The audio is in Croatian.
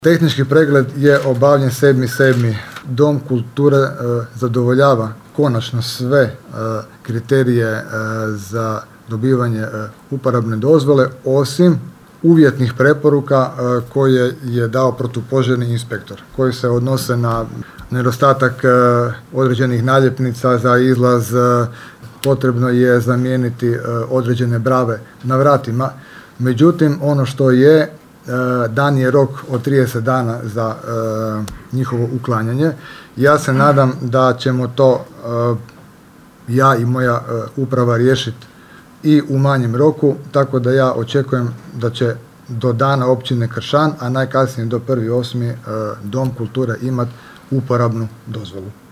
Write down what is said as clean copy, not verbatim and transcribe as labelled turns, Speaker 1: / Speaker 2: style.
Speaker 1: Tehnički pregled je obavljen 7.7. Dom kulture zadovoljava konačno sve kriterije za dobivanje uporabne dozvole, osim uvjetnih preporuka koje je dao protupožarni inspektor, koji se odnose na nedostatak određenih naljepnica za izlaz, potrebno je zamijeniti određene brave na vratima. Međutim, ono što je, dan je rok od 30 dana za njihovo uklanjanje. Ja se nadam da ćemo to ja i moja uprava riješiti i u manjem roku, tako da ja očekujem da će do dana općine Kršan, a najkasnije do 1.8. Dom kulture imati uporabnu dozvolu.